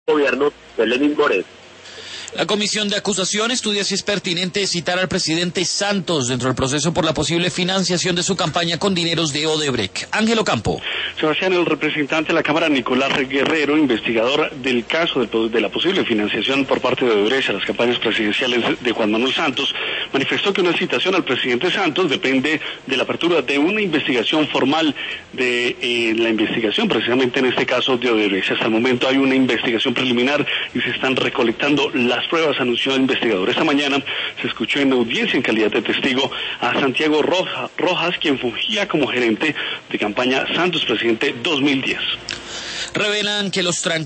gobierno de Lenín Moreno. La Comisión de Acusación estudia si es pertinente citar al presidente Santos dentro del proceso por la posible financiación de su campaña con dineros de Odebrecht. Ángelo Campo. Sebastián, el representante de la Cámara, Nicolás Guerrero, investigador del caso de la posible financiación por parte de Odebrecht a las campañas presidenciales de Juan Manuel Santos, manifestó que una citación al presidente Santos depende de la apertura de una investigación formal de la investigación, precisamente en este caso de Odebrecht. Hasta el momento hay una investigación preliminar y se están recolectando las pruebas, anunció el investigador. Esta mañana se escuchó en audiencia en calidad de testigo a Santiago Rojas, quien fungía como gerente de campaña Santos Presidente 2010. Revelan que los